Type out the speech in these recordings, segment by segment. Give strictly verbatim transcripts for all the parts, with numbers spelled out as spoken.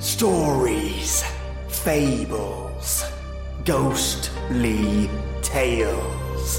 Stories, fables, ghostly tales.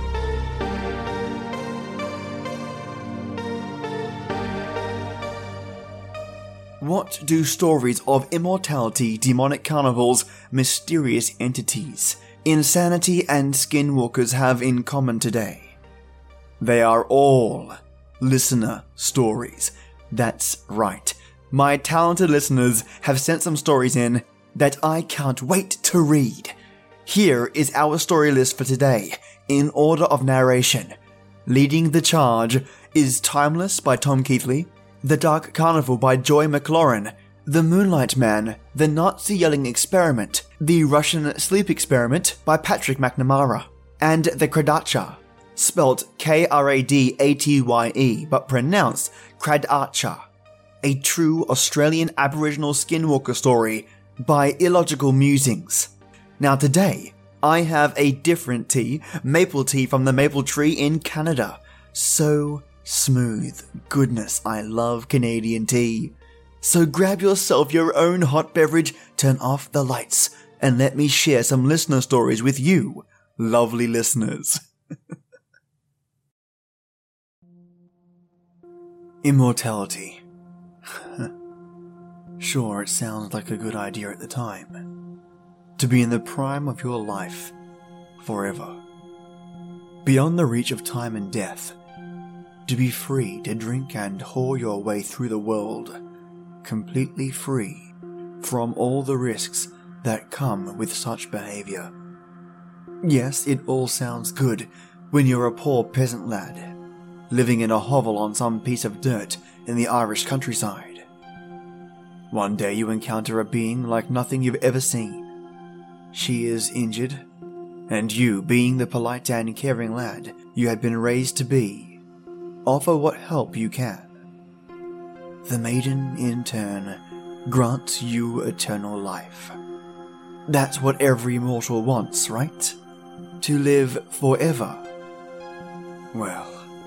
What do stories of immortality, demonic carnivals, mysterious entities, insanity, and skinwalkers have in common today? They are all listener stories. That's right. My talented listeners have sent some stories in that I can't wait to read. Here is our story list for today, in order of narration. Leading the charge is Timeless by Tom Keithley, The Dark Carnival by Joy McLaurin, The Moonlight Man, The Nazi Yelling Experiment, The Russian Sleep Experiment by Patrick McNamara, and The Kradatcha, spelt K R A D A T Y E but pronounced Kradatcha, a true Australian Aboriginal skinwalker story by Illogical Musings. Now today, I have a different tea, maple tea from the maple tree in Canada. So smooth. Goodness, I love Canadian tea. So grab yourself your own hot beverage, turn off the lights, and let me share some listener stories with you, lovely listeners. Immortality. Sure, it sounds like a good idea at the time. To be in the prime of your life, forever. Beyond the reach of time and death. To be free to drink and whore your way through the world, completely free from all the risks that come with such behavior. Yes, it all sounds good when you're a poor peasant lad, living in a hovel on some piece of dirt in the Irish countryside. One day you encounter a being like nothing you've ever seen. She is injured, and you, being the polite and caring lad you had been raised to be, offer what help you can. The maiden, in turn, grants you eternal life. That's what every mortal wants, right? To live forever. Well,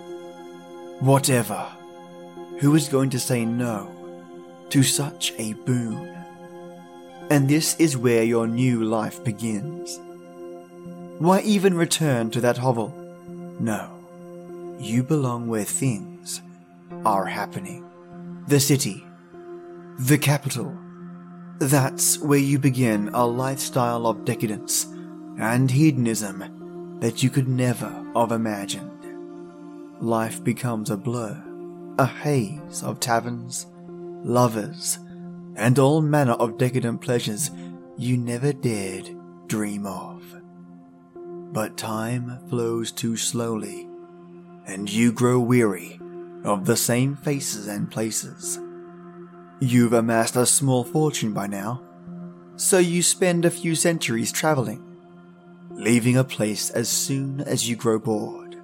whatever. Who is going to say no to such a boon? And this is where your new life begins. Why even return to that hovel? No. You belong where things are happening. The city. The capital. That's where you begin a lifestyle of decadence and hedonism that you could never have imagined. Life becomes a blur, a haze of taverns, lovers, and all manner of decadent pleasures you never dared dream of. But time flows too slowly, and you grow weary of the same faces and places. You've amassed a small fortune by now, so you spend a few centuries traveling, leaving a place as soon as you grow bored.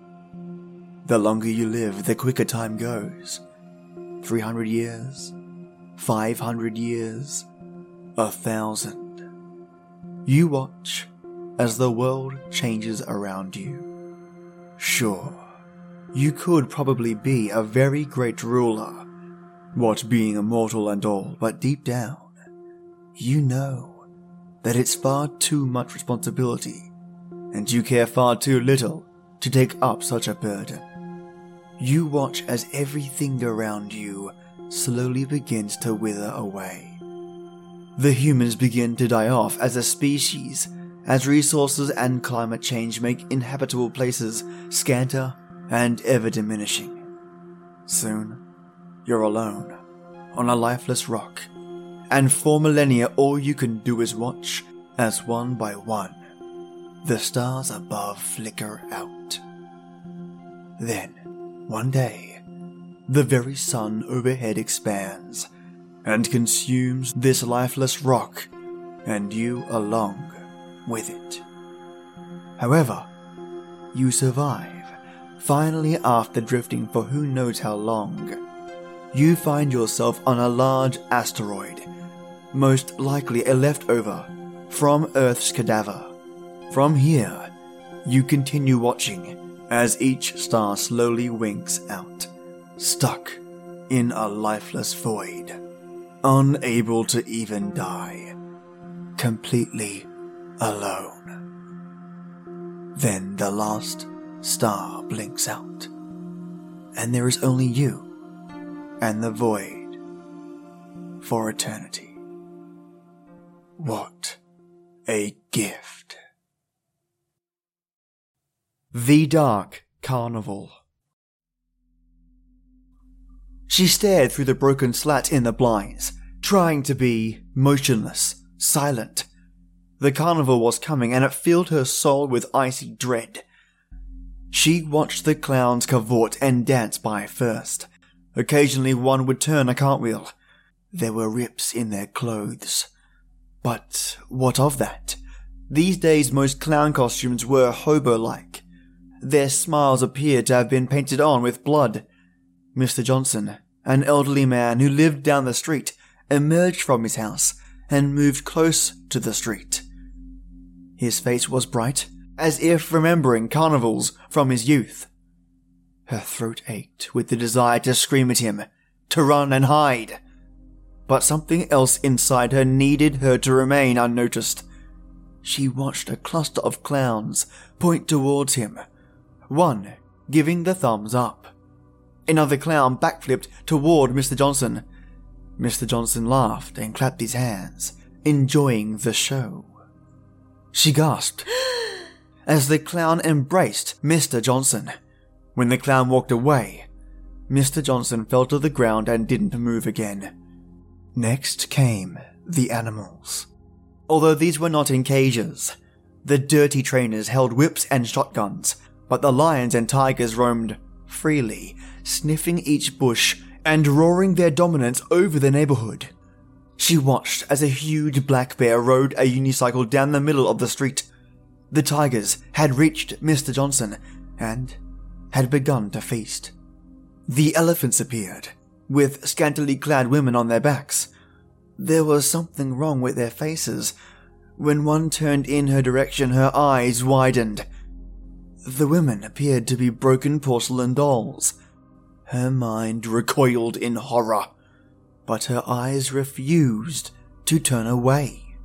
The longer you live, the quicker time goes. Three hundred years, five hundred years, a thousand. You watch as the world changes around you. Sure, you could probably be a very great ruler, what being immortal and all, but deep down, you know that it's far too much responsibility, and you care far too little to take up such a burden. You watch as everything around you slowly begins to wither away. The humans begin to die off as a species, as resources and climate change make inhabitable places scanter and ever diminishing. Soon, you're alone, on a lifeless rock, and for millennia all you can do is watch as one by one, the stars above flicker out. Then, one day, the very sun overhead expands and consumes this lifeless rock, and you along with it. However, you survive. Finally, after drifting for who knows how long, you find yourself on a large asteroid, most likely a leftover from Earth's cadaver. From here, you continue watching as each star slowly winks out, stuck in a lifeless void. unable to even die, completely alone. Then the last star blinks out, and there is only you and the void for eternity. What a gift. The Dark Carnival. She stared through the broken slat in the blinds, trying to be motionless, silent. The carnival was coming, and it filled her soul with icy dread. She watched the clowns cavort and dance by first. Occasionally one would turn a cartwheel. There were rips in their clothes. But what of that? These days most clown costumes were hobo-like. Their smiles appeared to have been painted on with blood. Mister Johnson, an elderly man who lived down the street, emerged from his house and moved close to the street. His face was bright, as if remembering carnivals from his youth. Her throat ached with the desire to scream at him, to run and hide. But something else inside her needed her to remain unnoticed. She watched a cluster of clowns point towards him, one giving the thumbs up. Another clown backflipped toward Mister Johnson. Mister Johnson laughed and clapped his hands, enjoying the show. She gasped as the clown embraced Mister Johnson. When the clown walked away, Mister Johnson fell to the ground and didn't move again. Next came the animals. Although these were not in cages, the dirty trainers held whips and shotguns, but the lions and tigers roamed freely, sniffing each bush and roaring their dominance over the neighborhood. She watched as a huge black bear rode a unicycle down the middle of the street. The tigers had reached Mister Johnson and had begun to feast. The elephants appeared, with scantily clad women on their backs. There was something wrong with their faces. When one turned in her direction, her eyes widened. The women appeared to be broken porcelain dolls. Her mind recoiled in horror, but her eyes refused to turn away.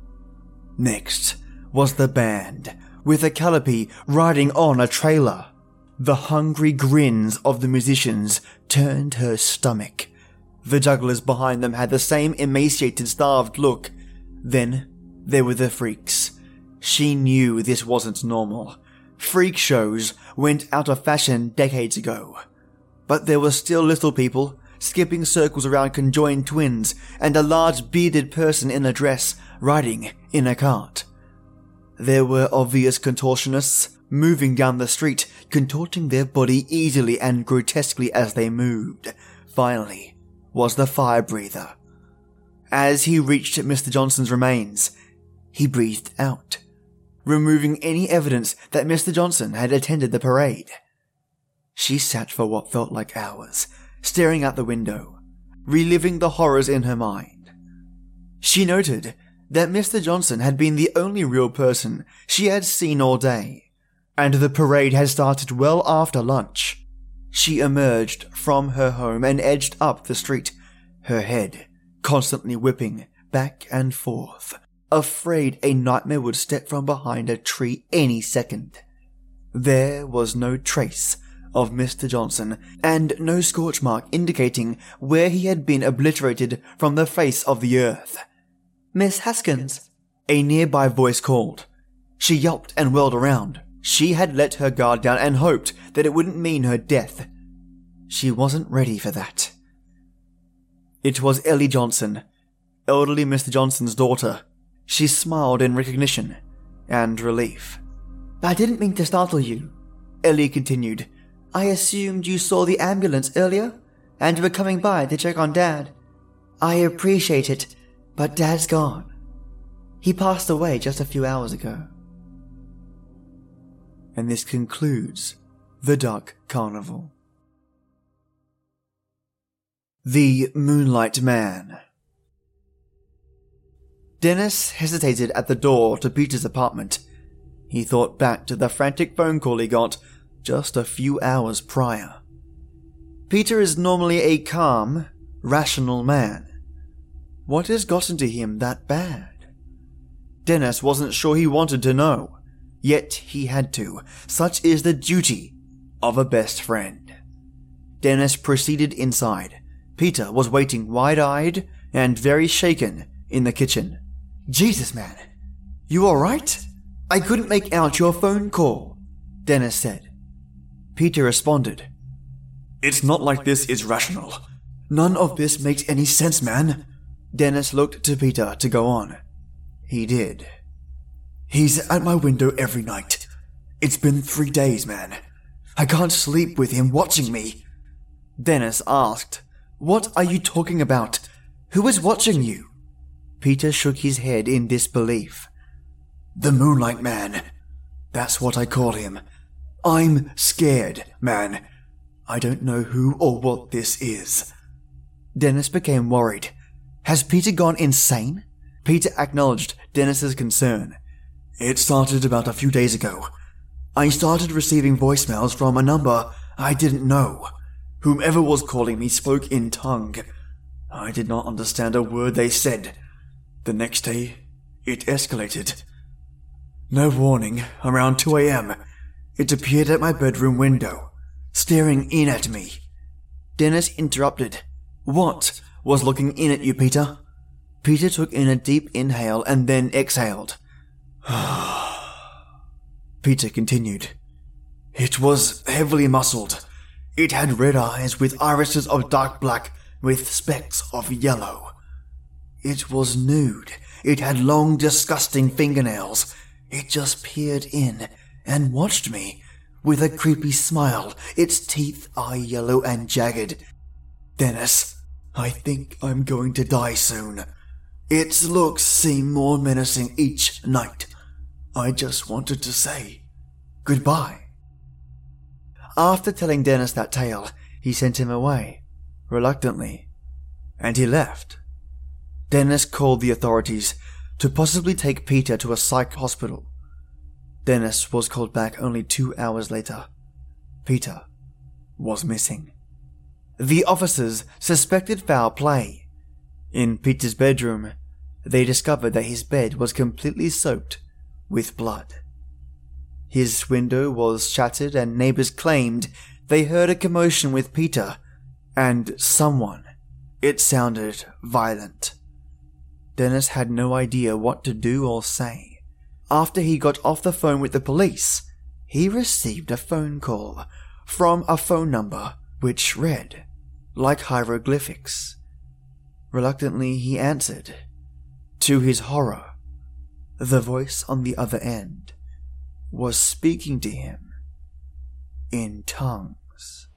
Next was the band, with a calliope riding on a trailer. The hungry grins of the musicians turned her stomach. The jugglers behind them had the same emaciated, starved look. Then there were the freaks. She knew this wasn't normal. Freak shows went out of fashion decades ago. But there were still little people, skipping circles around conjoined twins, and a large bearded person in a dress riding in a cart. There were obvious contortionists moving down the street, contorting their body easily and grotesquely as they moved. Finally was the fire breather. As he reached Mister Johnson's remains, he breathed out, removing any evidence that Mister Johnson had attended the parade. She sat for what felt like hours, staring out the window, reliving the horrors in her mind. She noted that Mister Johnson had been the only real person she had seen all day, and the parade had started well after lunch. She emerged from her home and edged up the street, her head constantly whipping back and forth, afraid a nightmare would step from behind a tree any second. There was no trace of Mister Johnson, and no scorch mark indicating where he had been obliterated from the face of the earth. "Miss Haskins," a nearby voice called. She yelped and whirled around. She had let her guard down and hoped that it wouldn't mean her death. She wasn't ready for that. It was Ellie Johnson, elderly Mister Johnson's daughter. She smiled in recognition and relief. "I didn't mean to startle you," Ellie continued. "I assumed you saw the ambulance earlier and were coming by to check on Dad. I appreciate it, but Dad's gone. He passed away just a few hours ago." And this concludes The Dark Carnival. The Moonlight Man. Dennis hesitated at the door to Peter's apartment. He thought back to the frantic phone call he got just a few hours prior. Peter is normally a calm, rational man. What has gotten to him that bad? Dennis wasn't sure he wanted to know, yet he had to. Such is the duty of a best friend. Dennis proceeded inside. Peter was waiting wide-eyed and very shaken in the kitchen. "Jesus, man, you alright? I couldn't make out your phone call," Dennis said. Peter responded, "It's not like this is rational. None of this makes any sense, man." Dennis looked to Peter to go on. He did. "He's at my window every night. It's been three days, man. I can't sleep with him watching me." Dennis asked, "What are you talking about? Who is watching you?" Peter shook his head in disbelief. "The Moonlight Man. That's what I call him. I'm scared, man. I don't know who or what this is." Dennis became worried. Has Peter gone insane? Peter acknowledged Dennis's concern. "It started about a few days ago. I started receiving voicemails from a number I didn't know. Whomever was calling me spoke in tongue. I did not understand a word they said. The next day, it escalated. No warning, around two a.m., it appeared at my bedroom window, staring in at me." Dennis interrupted. "What was looking in at you, Peter?" Peter took in a deep inhale and then exhaled. Peter continued. "It was heavily muscled. It had red eyes with irises of dark black with specks of yellow. It was nude. It had long, disgusting fingernails. It just peered in and watched me with a creepy smile. Its teeth are yellow and jagged. Dennis, I think I'm going to die soon. Its looks seem more menacing each night. I just wanted to say goodbye." After telling Dennis that tale, he sent him away, reluctantly, and he left. Dennis called the authorities to possibly take Peter to a psych hospital. Dennis was called back only two hours later. Peter was missing. The officers suspected foul play. In Peter's bedroom, they discovered that his bed was completely soaked with blood. His window was shattered and neighbors claimed they heard a commotion with Peter and someone. It sounded violent. Dennis had no idea what to do or say. After he got off the phone with the police, he received a phone call from a phone number which read like hieroglyphics. Reluctantly, he answered. To his horror, the voice on the other end was speaking to him in tongues.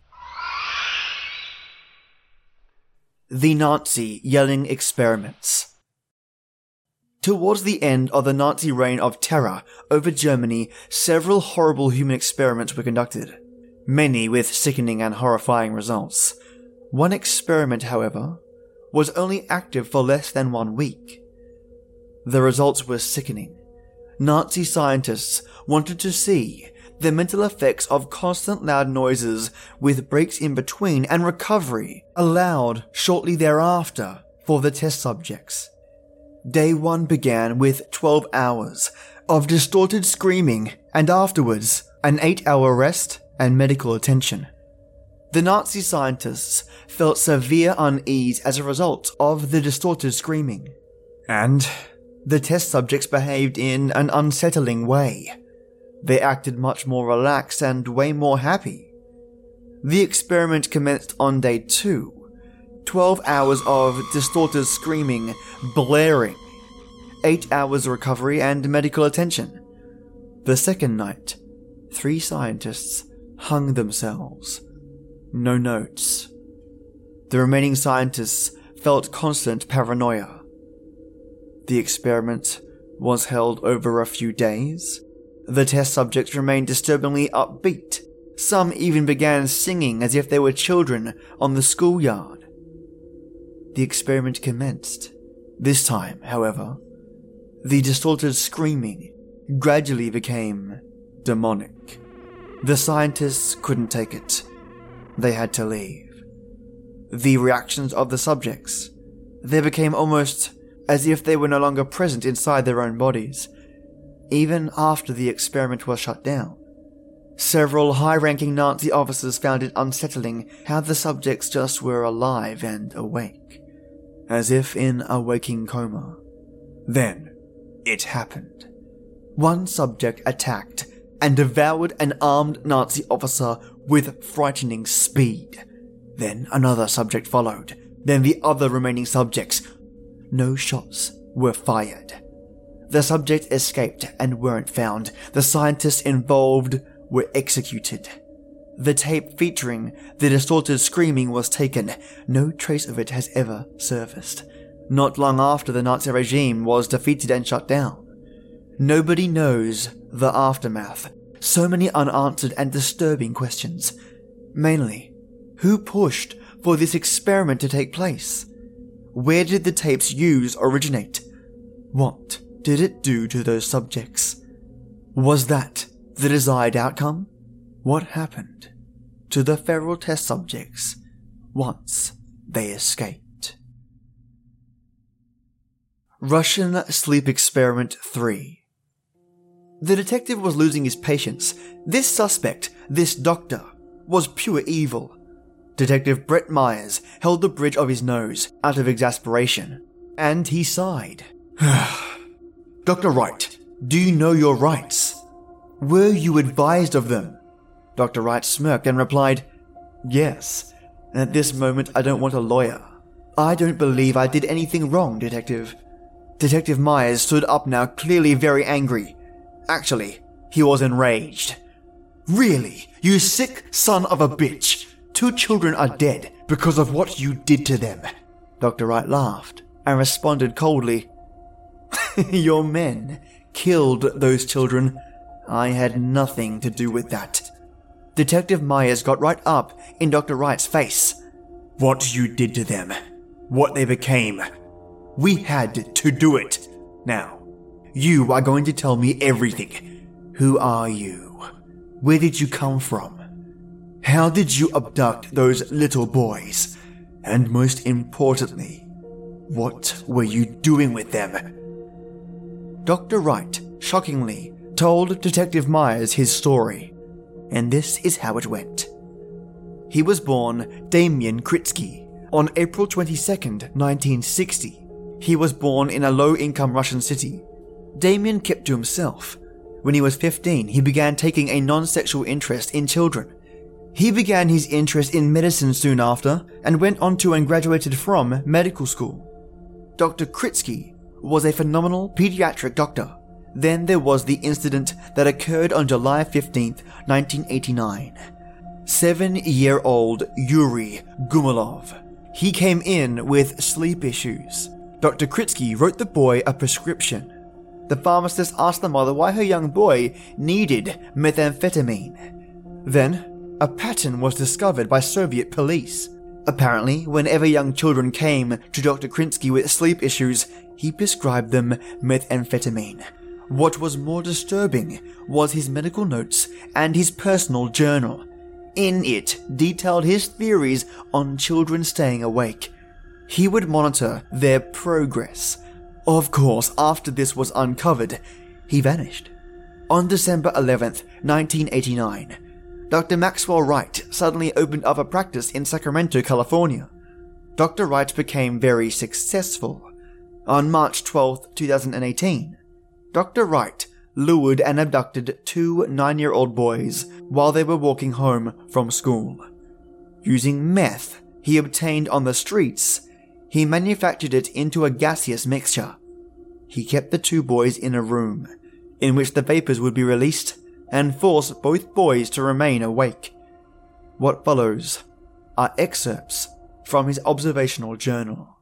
The Nazi Yelling Experiments. Towards the end of the Nazi reign of terror over Germany, several horrible human experiments were conducted, many with sickening and horrifying results. One experiment, however, was only active for less than one week. The results were sickening. Nazi scientists wanted to see the mental effects of constant loud noises with breaks in between and recovery allowed shortly thereafter for the test subjects. Day one began with twelve hours of distorted screaming and afterwards an eight-hour rest and medical attention. The Nazi scientists felt severe unease as a result of the distorted screaming, and the test subjects behaved in an unsettling way. They acted much more relaxed and way more happy. The experiment commenced on day two. Twelve hours of distorted screaming, blaring, eight hours recovery and medical attention. The second night, three scientists hung themselves. No notes. The remaining scientists felt constant paranoia. The experiment was held over a few days. The test subjects remained disturbingly upbeat. Some even began singing as if they were children on the schoolyard. The experiment commenced. This time, however, the distorted screaming gradually became demonic. The scientists couldn't take it. They had to leave. The reactions of the subjects They became almost as if they were no longer present inside their own bodies, even after the experiment was shut down. Several high-ranking Nazi officers found it unsettling how the subjects just were alive and awake, as if in a waking coma. Then, it happened. One subject attacked and devoured an armed Nazi officer with frightening speed. Then another subject followed, then the other remaining subjects. No shots were fired. The subject escaped and weren't found. The scientists involved were executed. The tape featuring the distorted screaming was taken. No trace of it has ever surfaced. Not long after the Nazi regime was defeated and shut down. Nobody knows the aftermath. So many unanswered and disturbing questions. Mainly, who pushed for this experiment to take place? Where did the tapes used originate? What did it do to those subjects? Was that the desired outcome? What happened to the feral test subjects once they escaped? Russian Sleep Experiment three. The detective was losing his patience. This suspect, this doctor, was pure evil. Detective Brett Myers held the bridge of his nose out of exasperation, and he sighed. Doctor Wright, do you know your rights? Were you advised of them? Doctor Wright smirked and replied, yes, and at this moment I don't want a lawyer. I don't believe I did anything wrong, Detective. Detective Myers stood up now, clearly very angry. Actually, he was enraged. Really, you sick son of a bitch! Two children are dead because of what you did to them. Doctor Wright laughed and responded coldly, your men killed those children. I had nothing to do with that. Detective Myers got right up in Doctor Wright's face. What you did to them, what they became. We had to do it. Now, you are going to tell me everything. Who are you? Where did you come from? How did you abduct those little boys? And most importantly, what were you doing with them? Doctor Wright, shockingly, told Detective Myers his story, and this is how it went. He was born Damian Kritsky on April twenty-second, nineteen sixty. He was born in a low-income Russian city. Damian kept to himself. When he was fifteen, he began taking a non-sexual interest in children. He began his interest in medicine soon after and went on to and graduated from medical school. Doctor Kritsky was a phenomenal pediatric doctor. Then there was the incident that occurred on July fifteenth, nineteen eighty-nine. Seven-year-old Yuri Gumilov. He came in with sleep issues. Doctor Kritsky wrote the boy a prescription. The pharmacist asked the mother why her young boy needed methamphetamine. Then, a pattern was discovered by Soviet police. Apparently, whenever young children came to Doctor Kritsky with sleep issues, he prescribed them methamphetamine. What was more disturbing was his medical notes and his personal journal. In it detailed his theories on children staying awake. He would monitor their progress. Of course, after this was uncovered, he vanished. On December eleventh, nineteen eighty-nine, Doctor Maxwell Wright suddenly opened up a practice in Sacramento, California. Doctor Wright became very successful. On March twelfth, twenty eighteen, Doctor Wright lured and abducted two nine-year-old boys while they were walking home from school. Using meth he obtained on the streets, he manufactured it into a gaseous mixture. He kept the two boys in a room, in which the vapors would be released, and force both boys to remain awake. What follows are excerpts from his observational journal.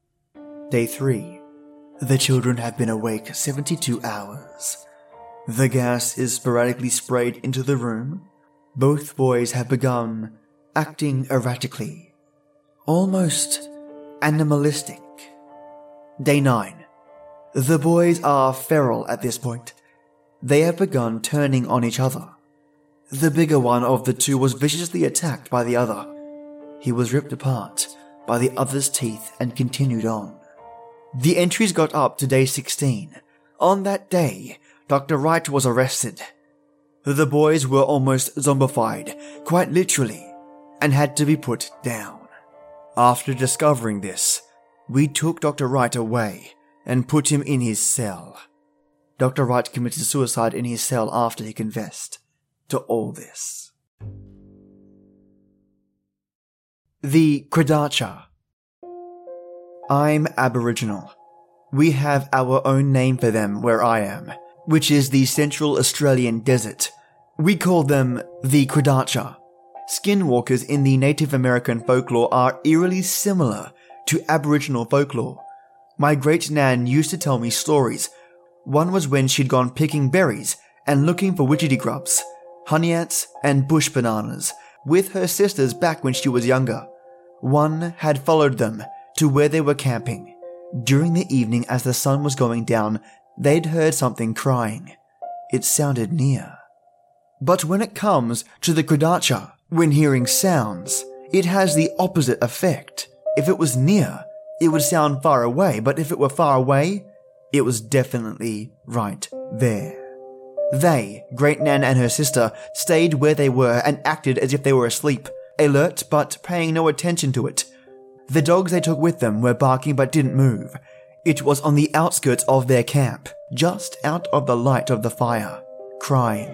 Day three. The children have been awake seventy-two hours. The gas is sporadically sprayed into the room. Both boys have begun acting erratically, almost animalistic. Day nine. The boys are feral at this point. They have begun turning on each other. The bigger one of the two was viciously attacked by the other. He was ripped apart, by the other's teeth and continued on. The entries got up to day sixteen. On that day, Doctor Wright was arrested. The boys were almost zombified, quite literally, and had to be put down. After discovering this, we took Doctor Wright away and put him in his cell. Doctor Wright committed suicide in his cell after he confessed to all this. The Kradacha. I'm Aboriginal. We have our own name for them where I am, which is the Central Australian Desert. We call them the Kradacha. Skinwalkers in the Native American folklore are eerily similar to Aboriginal folklore. My great-nan used to tell me stories. One was when she'd gone picking berries and looking for witchetty grubs, honey ants, and bush bananas with her sisters back when she was younger. One had followed them to where they were camping. During the evening as the sun was going down, they'd heard something crying. It sounded near. But when it comes to the Kradacha, when hearing sounds, it has the opposite effect. If it was near, it would sound far away, but if it were far away, it was definitely right there. They, Great Nan and her sister, stayed where they were and acted as if they were asleep, alert but paying no attention to it. The dogs they took with them were barking but didn't move. It was on the outskirts of their camp, just out of the light of the fire, crying.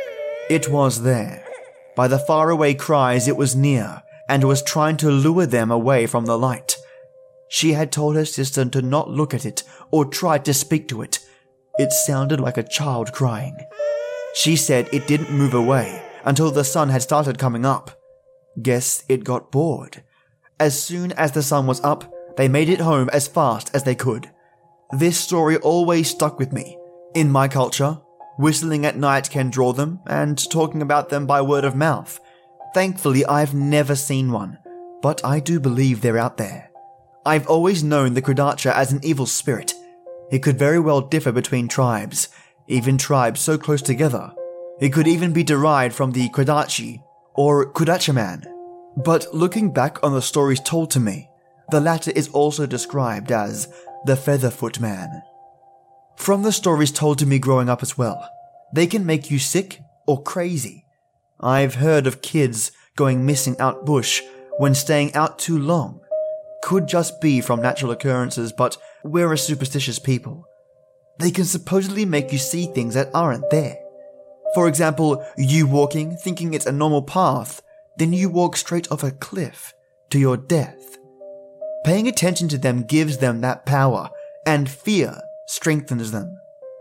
It was there. By the faraway cries it was near, and was trying to lure them away from the light. She had told her sister to not look at it or try to speak to it. It sounded like a child crying. She said it didn't move away until the sun had started coming up. Guess it got bored. As soon as the sun was up, they made it home as fast as they could. This story always stuck with me. In my culture, whistling at night can draw them, and talking about them by word of mouth. Thankfully, I've never seen one, but I do believe they're out there. I've always known the Kradacha as an evil spirit. It could very well differ between tribes, even tribes so close together. It could even be derived from the Kradachi or Kudachaman. But looking back on the stories told to me, the latter is also described as the Featherfoot Man. From the stories told to me growing up as well, they can make you sick or crazy. I've heard of kids going missing out bush when staying out too long. Could just be from natural occurrences, but we're a superstitious people. They can supposedly make you see things that aren't there. For example, you walking, thinking it's a normal path, then you walk straight off a cliff to your death. Paying attention to them gives them that power, and fear strengthens them.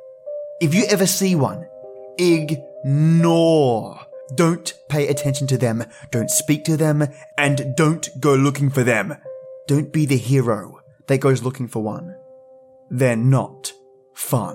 If you ever see one, ignore. Don't pay attention to them, don't speak to them, and don't go looking for them. Don't be the hero that goes looking for one. They're not fun.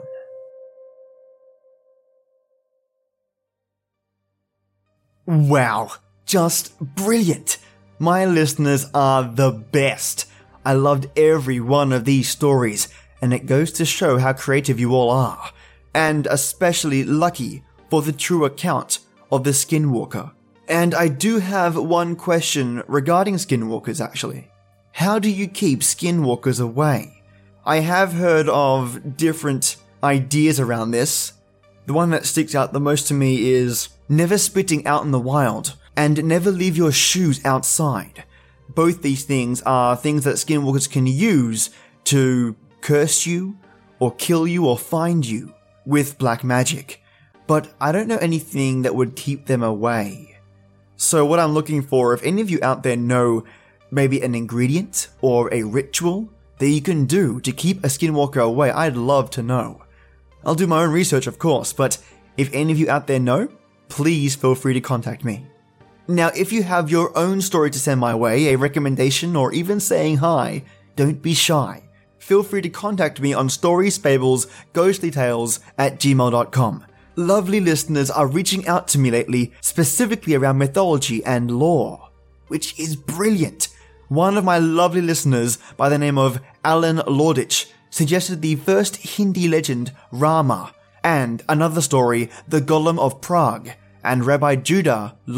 Wow, just brilliant. My listeners are the best. I loved every one of these stories, and it goes to show how creative you all are, and especially lucky for the true account of the Skinwalker. And I do have one question regarding Skinwalkers, actually. How do you keep Skinwalkers away? I have heard of different ideas around this. The one that sticks out the most to me is never spitting out in the wild and never leave your shoes outside. Both these things are things that Skinwalkers can use to curse you or kill you or find you with black magic. But I don't know anything that would keep them away. So what I'm looking for, if any of you out there know maybe an ingredient or a ritual that you can do to keep a Skinwalker away, I'd love to know. I'll do my own research, of course, but if any of you out there know, please feel free to contact me. Now, if you have your own story to send my way, a recommendation, or even saying hi, don't be shy. Feel free to contact me on stories, fables, ghostly tales at gmail dot com. Lovely listeners are reaching out to me lately, specifically around mythology and lore, which is brilliant. One of my lovely listeners by the name of Alan Lordich suggested the first Hindi legend, Rama, and another story, the Golem of Prague, and Rabbi Judah Low.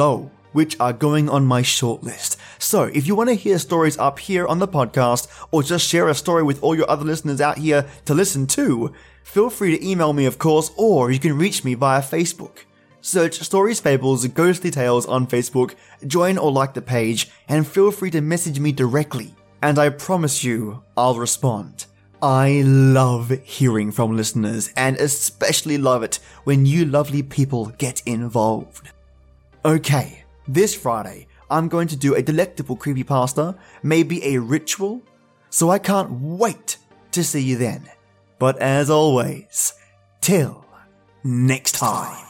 which are going on my shortlist. So if you want to hear stories up here on the podcast, or just share a story with all your other listeners out here to listen to, feel free to email me, of course, or you can reach me via Facebook. Search Stories, Fables, Ghostly Tales on Facebook, join or like the page, and feel free to message me directly. And I promise you, I'll respond. I love hearing from listeners, and especially love it when you lovely people get involved. Okay, this Friday, I'm going to do a delectable creepypasta, maybe a ritual, so I can't wait to see you then. But as always, till next time.